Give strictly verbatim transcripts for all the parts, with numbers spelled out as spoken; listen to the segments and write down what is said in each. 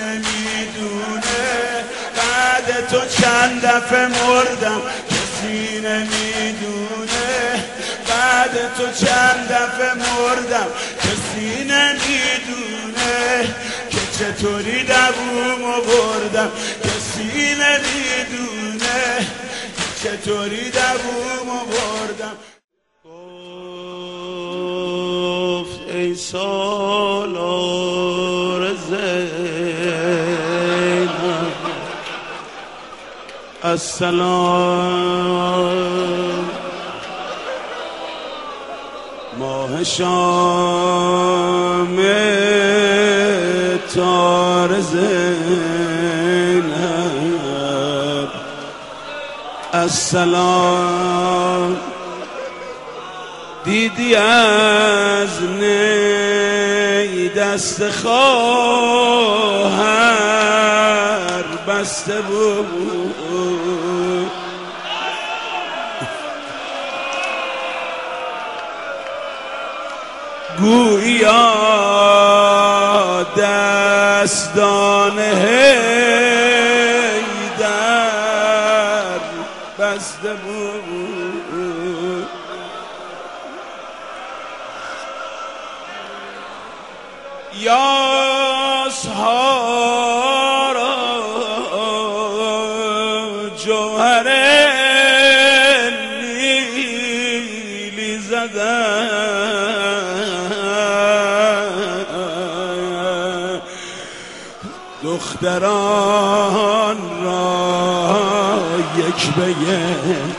نمیدونه بعد تو چند دفعه مردم، کسی نمیدونه بعد تو چند دفعه مردم، کسی نمیدونه که چطوری دوومو بردم، کسی نمیدونه چطوری دوومو بردم. گفت ای سالار زینب السلام، ماه شام تار زینب السلام، دیدی از نی دست خواهر بسته بود، گویا دستان حیدر بسته بود، یاسها را جوهر نیلی زدن، دختران را یک به یک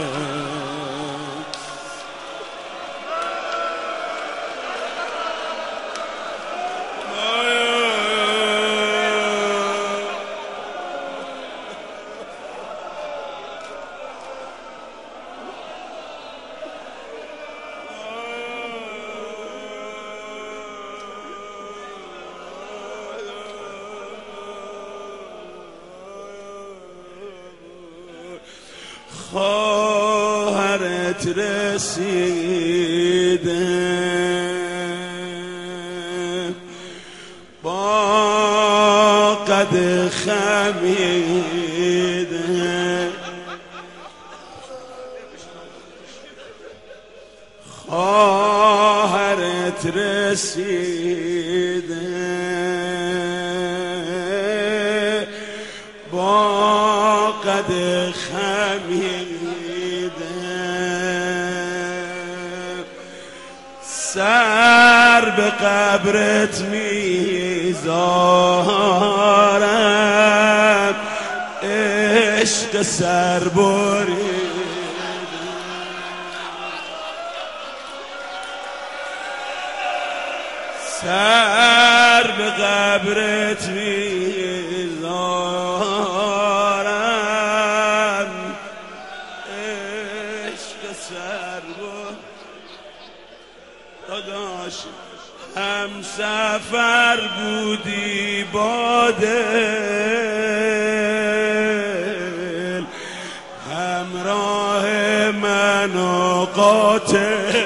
خواهرت رسیده با قد خمیده، خواهرت رسیده با قد خمیده، سر به قبرت میذارم، عشق سر بریده، سر به قبرت میذارم، عشق سر بریده. داداش هم سفر بودی با دل، همراه من و قاتل،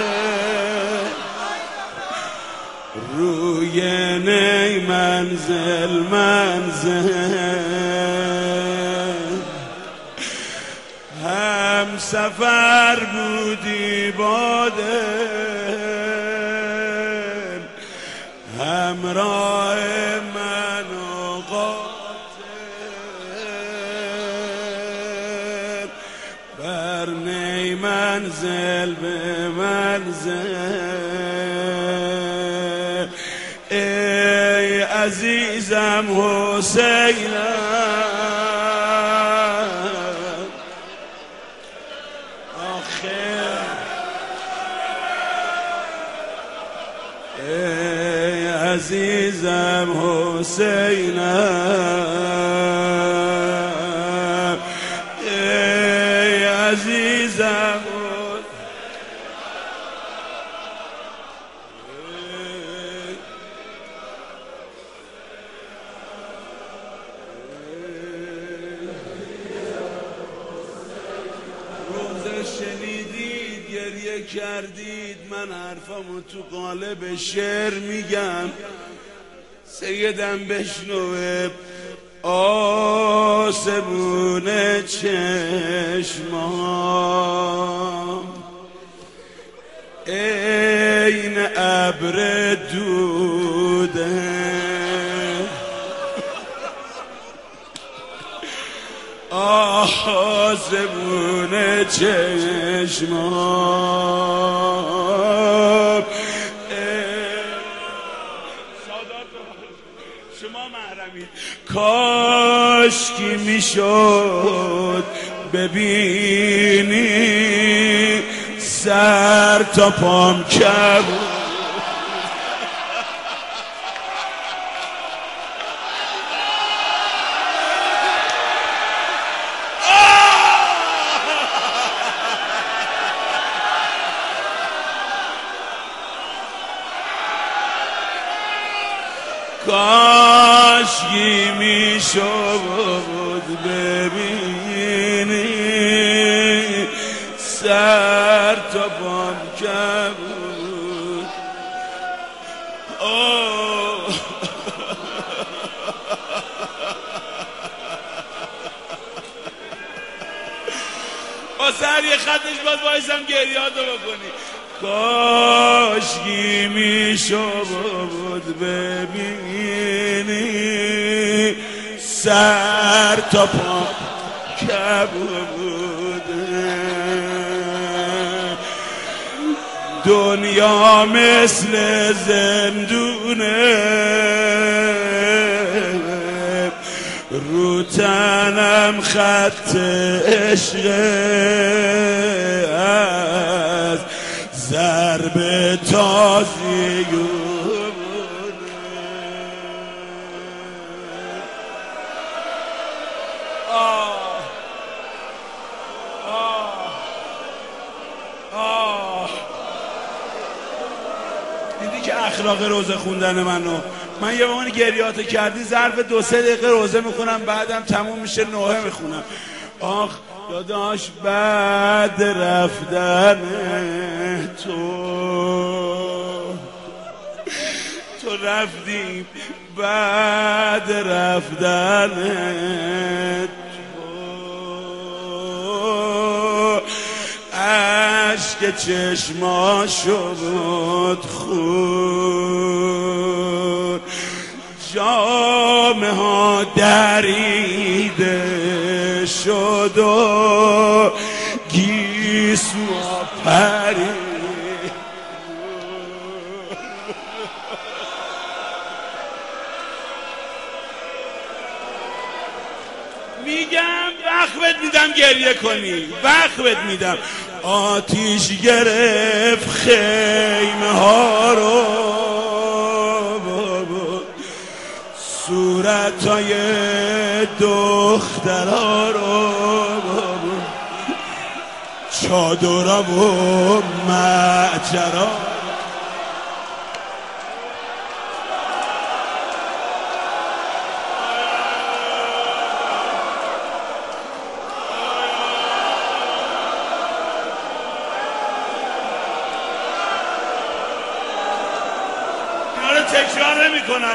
روی نی منزل منزل، هم سفر بودی با دل، همراه من و قاتل، بر نی منزل به منزل. ای عزیزم حسینم، ای عزیزم حسینم، ای عزیزم شنیدید گریه کردید، من حرفمو تو قالب شعر میگم. سیدم بشنوه آسمون چشمام این ابر دوده آسمون چشمام شما محرمی کاش کی میشد ببینی سر تا پام کبود کاشکی میشد ببینی سر تا پام کبود با سر یه خطش باز بایستم گریاتو بکنی کاشکی میشد ببینی سر تا پا کبود دنیا مثل زندونه رو تنم خط عشقه از ضرب تازی آه آه آه دیدی که اخلاق روزه خوندن منو من یه بمانی گریاتو کردی ظرف دو سه دقیقه روزه میخونم بعدم تموم میشه نوحه میخونم آخ داداش بعد رفتن تو تو رفتی بعد رفتن تو عشق چشما شد خون جامه ها دریده شد و گیسو پرید میگم وقت بهت میدم گریه کنی وقت بهت میدم آتیش گرفت خیمه ها رو صورتای دخترها رو چادرها و معجرها اینا رو تکرار نمی کنم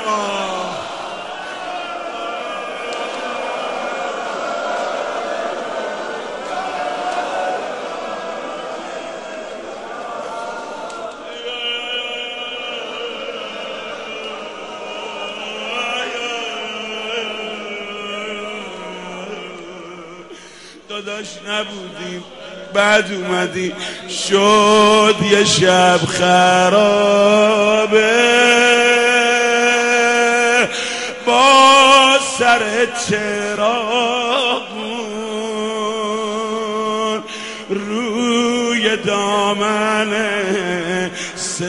داداش نبودیم بعد اومدی شد یه شب خرابه با سر چراغون روی دامن سه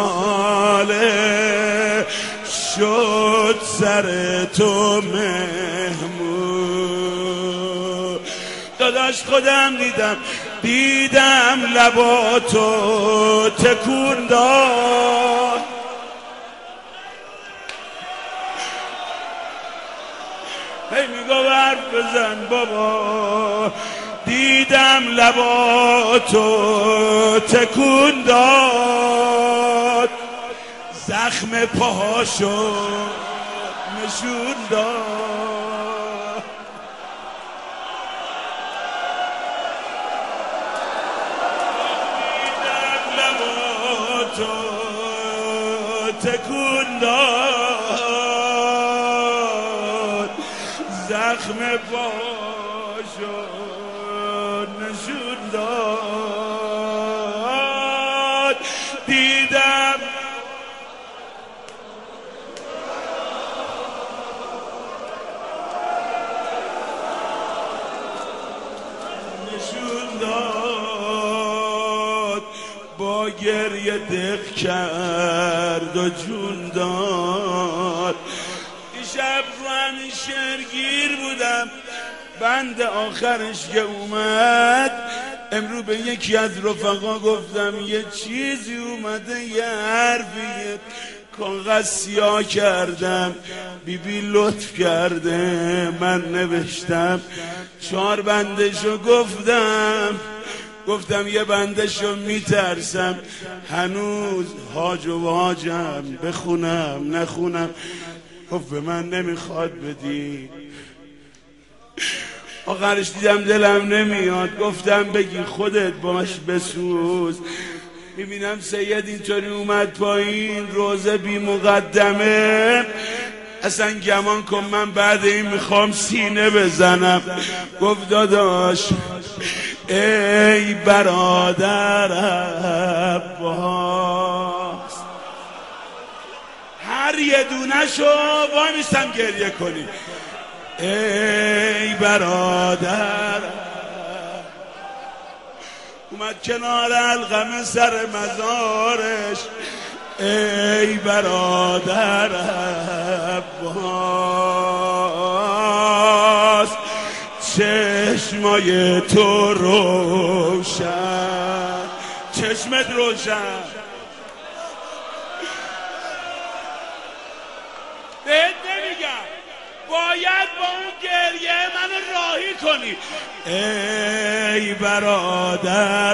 ساله شد سر تو مهمون داداش خودم دیدم دیدم لباتو تکون داد هی میگو حرف بزن بابا دیدم لباتو تکون داد زخم پاهاشو نشون داد. دیدم لباتو تکون داد، زخم پاشو نشون داد. دیدم نشون داد، با گریه دق کرد و جون داد. دیشب رو همین شعرگیر بودم، بند آخرش که اومد، امرو به یکی از رفقا گفتم یه چیزی اومده، یه حرفی کاغذ سیاه کردم، بیبی لطف کرده من نوشتم، چهار بندشو گفتم گفتم یه بندشو میترسم هنوز هاج و واجم، بخونم نخونم. گفت به من نمیخواد بدی. آخرش دیدم دلم نمیاد، گفتم بگی خودت باش بسوز. میبینم سید اینطوری اومد پایین، روزه بی مقدمه، اصلا گمان کن من بعد این میخوام سینه بزنم. گفت داداش ای برادر عباس، هر یه دونه شو وای میستم گریه کنی. ای برادر، اومد کنار القمه سر مزارش. ای برادر عباس، چشمای تو روشن، چشمت روشن، بهت نمیگم باید با اون گریه منو راهی کنی. ای برادر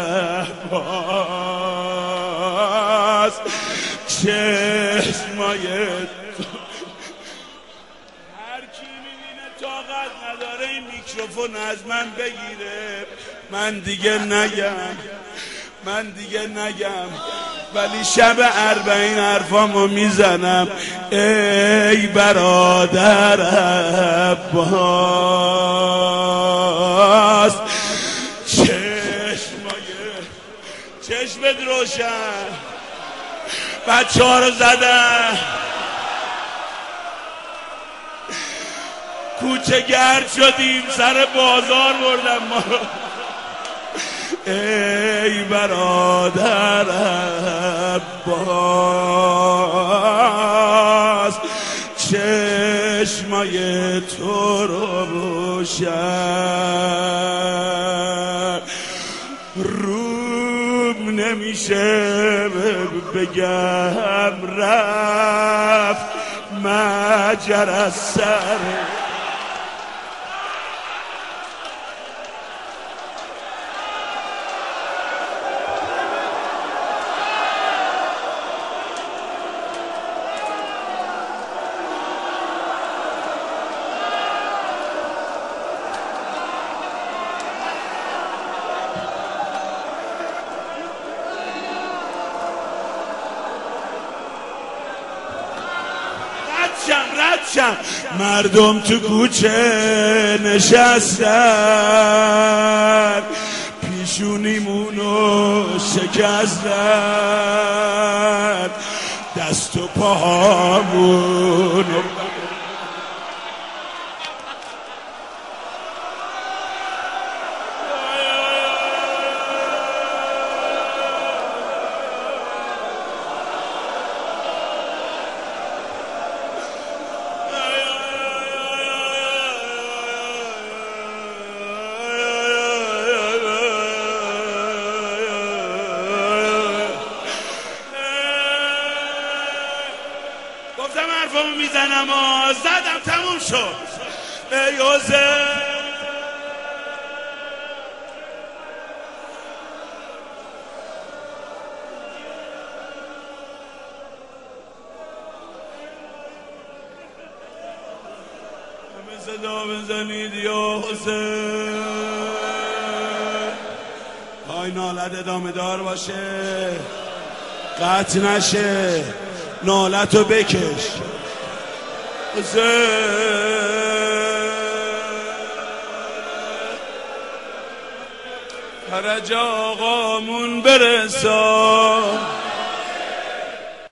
عباس، چشمای تو، هر کی میبینه طاقت نداره این میکروفون از من بگیره، من دیگه نگم من دیگه نگم ولی شب اربعین حرفامو میزنم. ای برادر عباس، چشمای چشمت روشن، بچه ها رو زدن، کوچه گرد شدیم، سر بازار بردم ما رو. ای برادر عباس، چشمای تو رو روشن، روم نمیشه بگم رفت مجر از سر. مردم تو کوچه نشستن، پیشونیمونو شکستن، دست و پاهامونو میزنم و زدم تموم شد. ای حسین صدا بزنید یا حسین. پای نالت ادامه دار باشه، قطع نشه، نالتو بکش. حسین فرج آقامون برسان.